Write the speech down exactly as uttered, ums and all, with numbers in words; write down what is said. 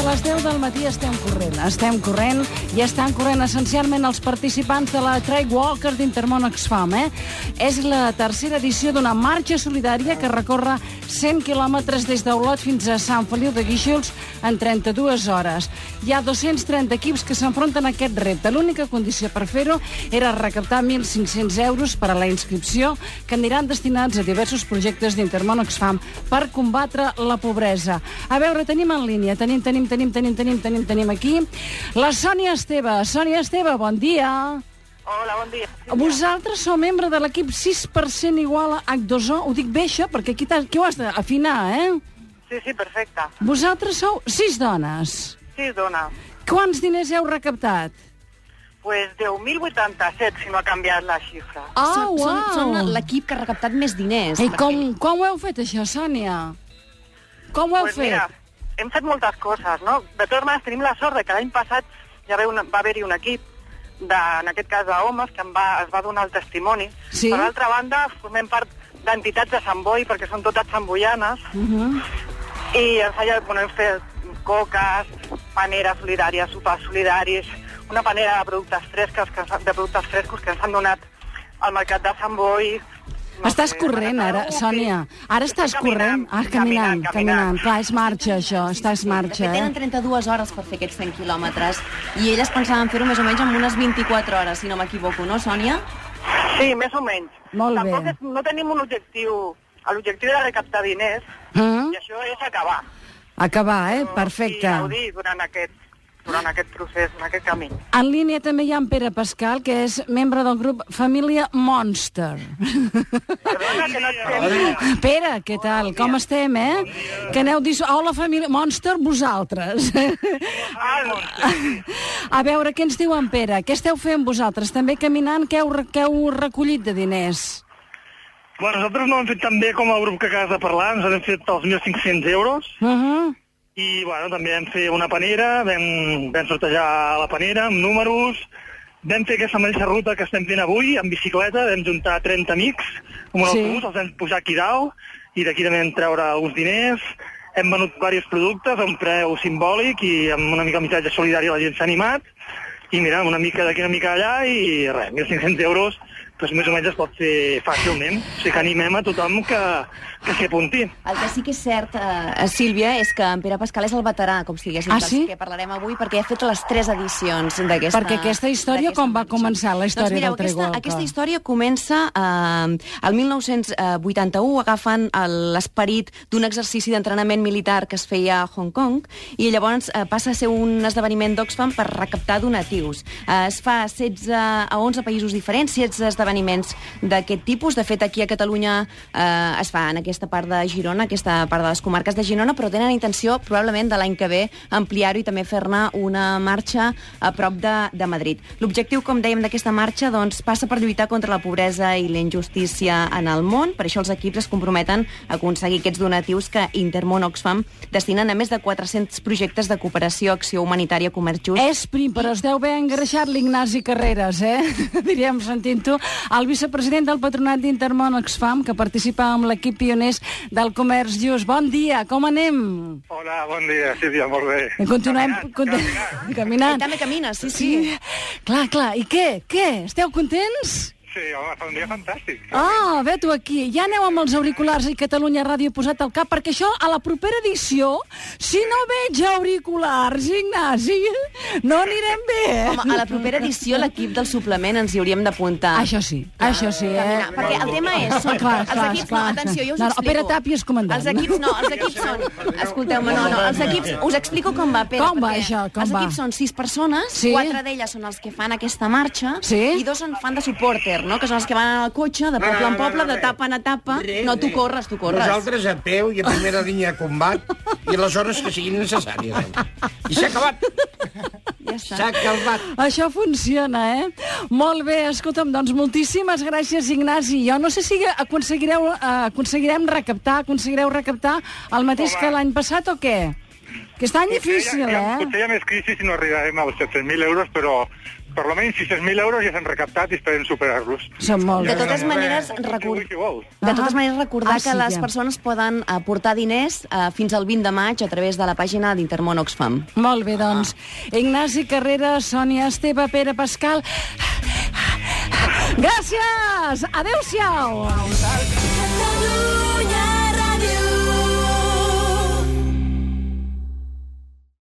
les deu del matí estem corrent. Estem corrent i estan corrent essencialment els participants de la Trail Walker d'Intermón Oxfam. Eh? És la tercera edició d'una marxa solidària que recorre cent quilòmetres des d'Olot fins a Sant Feliu de Guíxols en trenta-dues hores. Hi ha dos-cents trenta equips que s'enfronten a aquest repte. L'única condició per fer-ho era recaptar mil cinc-cents euros per a la inscripció que aniran destinats a diversos projectes d'Intermón Oxfam per combatre la pobresa. A veure, tenim en línia, tenim, tenim, tenim, tenim, tenim, tenim, tenim aquí la Sònia Esteve. Sònia Esteve, bon dia. Hola, bon dia. Vosaltres sou membre de l'equip sis per cent igual a H dos O. Ho dic bé, això? Perquè aquí, aquí ho has d'afinar, eh? Sí, sí, perfecte. Vosaltres sou sis dones. Sis dones. Quants diners heu recaptat? Pues deu mil vuitanta-set, si no ha canviat la xifra. Ah, Són, uau! són, són l'equip que ha recaptat més diners. I perquè- com, com ho heu fet, això, Sònia? Com ho heu Pues fet? mira, hem fet moltes coses, no? De totes maneres, tenim la sort de que l'any passat ja va, una, va haver-hi un equip, de, en aquest cas d'homes, que em va, es va donar el testimoni. Sí? Per l'altra banda, formem part d'entitats de Sant Boi, perquè són totes samboianes, Uh -huh. i ens feia, bueno, hem fet coques, paneres solidàries, sopars solidaris, una panera de productes frescos que, ens- de productes frescos que ens han donat al mercat de Sant Boi. No Estàs sé, corrent, ara, Upi. Sònia. Ara Estic estàs corrent. Ah, caminant, caminant, caminant. Clar, és marxa, això. Estàs De marxa, fet, tenen eh? trenta-dues hores per fer aquests cent quilòmetres i elles pensaven fer-ho més o menys en unes vint-i-quatre hores, si no m'equivoco, no, Sònia? Sí, més o menys. Molt Tampoc bé. és, no tenim un objectiu... L'objectiu era recaptar diners, Ah, i això és acabar. acabar, eh? No? Perfecte. I gaudir durant aquest, durant aquest procés, en aquest camí. En línia també hi ha en Pere Pascal, que és membre del grup Família Monster. Perdona que no et sento. Pere, què tal? Com estem, eh? Que aneu dis... Hola, família Monster, vosaltres. Ah, doncs, A veure, què ens diu en Pere? Què esteu fent vosaltres? També caminant, què heu, què heu recollit de diners? Bueno, nosaltres no ho hem fet tan bé com el grup que acabes de parlar, ens hem fet els mil cinc-cents euros, Uh -huh. i bueno, també vam fer una panera, vam, vam sortejar la panera amb números, vam fer aquesta mateixa ruta que estem fent avui, amb bicicleta, vam juntar trenta amics, amb un Sí. autobús, els vam pujar aquí dalt, i d'aquí també vam treure alguns diners, hem venut diversos productes a un preu simbòlic i amb una mica de missatge solidari la gent s'ha animat, i mira, una mica d'aquí, una mica allà, i res, mil cinc-cents euros, doncs més o menys es pot fer fàcilment. O sigui que animem a tothom que, que s'hi apunti. El que sí que és cert, eh, Sílvia, és que en Pere Pascal és el veterà, com si diguéssim, Ah, dels sí? que parlarem avui, perquè ha fet les tres edicions d'aquesta... Perquè aquesta història, d'aquesta com va marxa. començar, la història doncs mireu, del Trail aquesta, Walker? aquesta història comença eh, el mil nou-cents vuitanta-u, agafen el- l'esperit d'un exercici d'entrenament militar que es feia a Hong Kong, i llavors eh, passa a ser un esdeveniment d'Oxfam per recaptar donatius. Eh, es fa setze a onze països diferents, setze esdeveniments d'aquest tipus. De fet, aquí a Catalunya eh, es fa en aquesta part de Girona, aquesta part de les comarques de Girona, però tenen intenció, probablement, de l'any que ve, ampliar-ho i també fer-ne una marxa a prop de, de Madrid. L'objectiu, com dèiem, d'aquesta marxa doncs, passa per lluitar contra la pobresa i la injustícia en el món. Per això els equips es comprometen a aconseguir aquests donatius que Intermón Oxfam destinen a més de quatre-cents projectes de cooperació, acció humanitària, comerç just. És prim, però es deu haver engreixat l'Ignasi Carreras, eh? Diríem, sentint-ho. El vicepresident del Patronat d'Intermón Oxfam, que participa amb l'equip pioners del comerç just. Bon dia, com anem? Hola, bon dia, Sílvia, molt bé. Continuem Caminant, conti- caminant. caminant. I també camines, sí, sí. Sí, clar, clar. I què? Què? Esteu contents? Sí, home, fa un dia fantàstic. Ah, ve tu aquí. Ja aneu amb els auriculars i Catalunya Ràdio posat al cap, perquè això, a la propera edició, si no veig auriculars, Ignasi, no anirem bé. Home, a la propera edició l'equip del suplement ens hi hauríem d'apuntar. Això sí, això sí, eh? Caminar, perquè el tema és... Són, Clar, els clar, equips, clar. no, atenció, jo us No, no, explico. Pere Tàpia és comandant. Els equips no, els equips són... Escolteu-me, no, no, els equips... Us explico com va, Pere. Com va, perquè això, com els va? equips són sis persones, Sí. quatre d'elles són els que fan aquesta marxa, Sí. i dos són, fan de supporter, no?, que són els que van al cotxe, de poble en poble, de tapa en etapa. No, tu corres, tu corres. Nosaltres a peu i a primera línia de combat i les hores que siguin necessàries. I s'ha acabat. Ja està. S'ha acabat. Això funciona, eh? Molt bé, escolta'm, doncs moltíssimes gràcies, Ignasi. Jo no sé si aconseguireu, eh, aconseguirem recaptar, aconseguireu recaptar el mateix Home. que l'any passat o què? Que està difícil, potser hi ha, eh? Potser hi ha més crisi si no arribarem als set-cents mil euros, però per almenys sis-cents mil euros ja s'han recaptat i esperem superar-los. Són molts. De totes maneres, record... de totes maneres recordar Ah, sí, que les ja. persones poden aportar diners eh, fins al vint de maig a través de la pàgina d'Intermón Oxfam. Molt bé, doncs. Ignasi Carreras, Sònia Esteve, Pere Pascal... Gràcies! Adéu-siau! Catalunya